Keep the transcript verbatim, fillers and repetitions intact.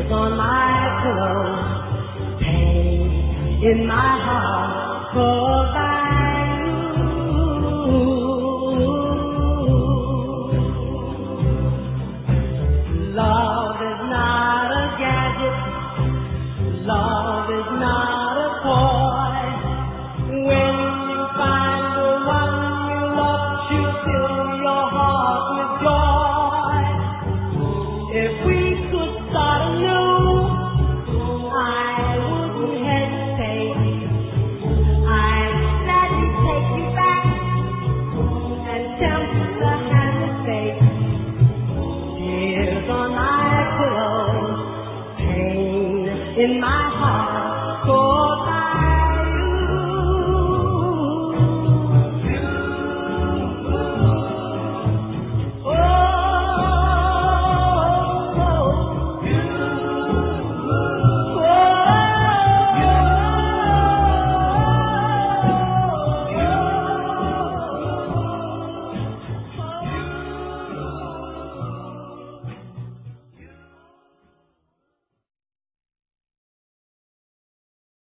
on my pillow, pain in my heart for love is not a gadget, love is not a toy. When you find the one you love, she'll fill your heart with joy. If we could start anew, I wouldn't hesitate. I'd gladly take you back and tempt the hand of fate. Tears on my pillow, pain in my